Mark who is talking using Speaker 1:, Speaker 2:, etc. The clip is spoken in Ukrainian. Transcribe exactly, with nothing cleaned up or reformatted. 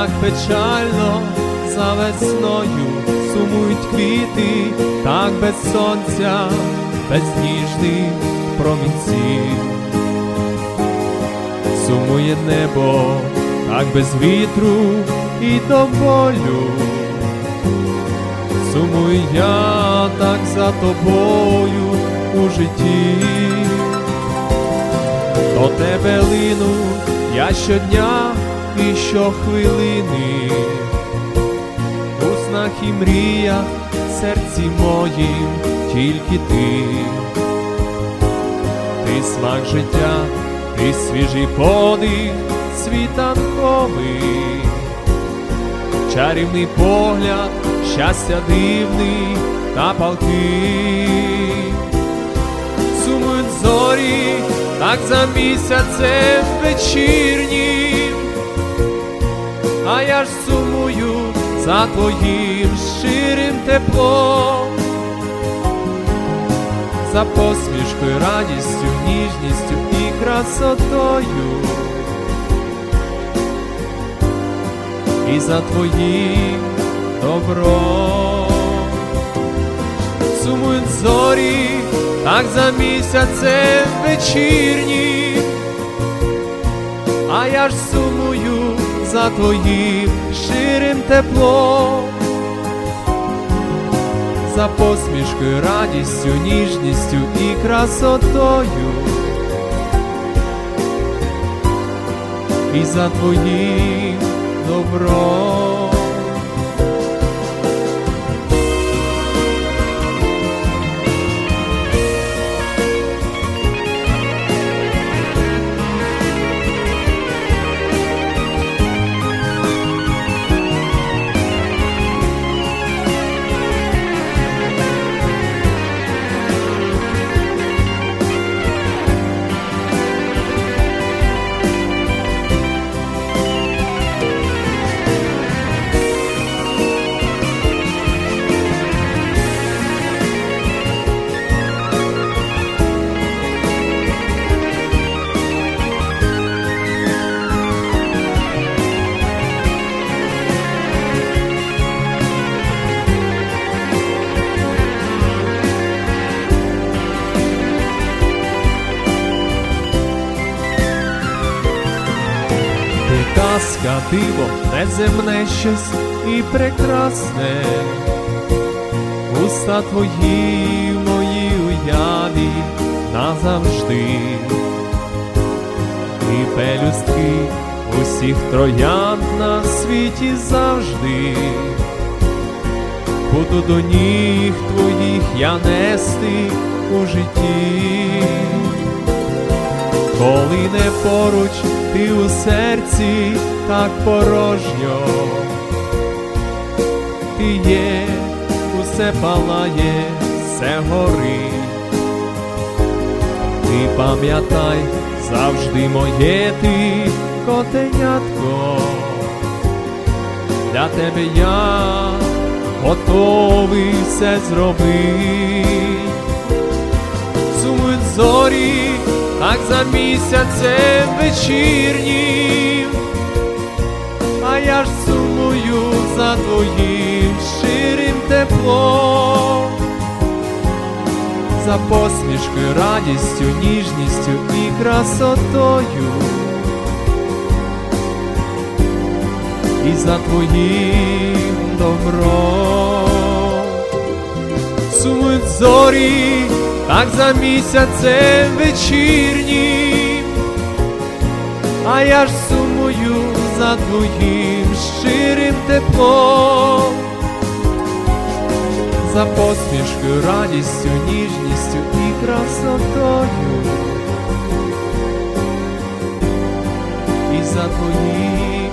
Speaker 1: так печально за весною сумують квіти, так без сонця, без ніжних промінців. Сумує небо, так без вітру і до болю. Сумую я так за тобою у житті. До тебе лину я щодня і щохвилини, у снах і мріях, в серці моїм тільки ти. Ти смак життя, ти свіжий подих світанковий, чарівний погляд, щастя дивний та палкий. Сумують зорі, так за місяцем вечірнім, а я ж сумую за твоїм щирим теплом, за посмішкою, радістю, ніжністю і красотою, і за твоїм добром. Сумують зорі, так за місяцем вечірнім, а я ж сумую за твоїм щирим теплом, за посмішкою, радістю, ніжністю і красотою, і за твоїм добром. Казка, диво, неземне щось і прекрасне, уста твої в моїй уяві назавжди, і пелюстки усіх троянд на світі завжди. Буду до ніг твоїх я нести у житті, коли не поруч ти у серці так порожньо. Ти є, усе палає, все горить. Ти пам'ятай, завжди моє ти котенятко. Для тебе я готовий все зробить. Сумують зорі, так за місяцем вечірнім, а я ж сумую за твоїм щирим теплом, за посмішкою, радістю, ніжністю і красотою, і за твоїм добром. Сумують зорі, так за місяцем вечірнім, а я ж сумую за твоїм щирим теплом, за посмішкою, радістю, ніжністю і красотою, і за твоїм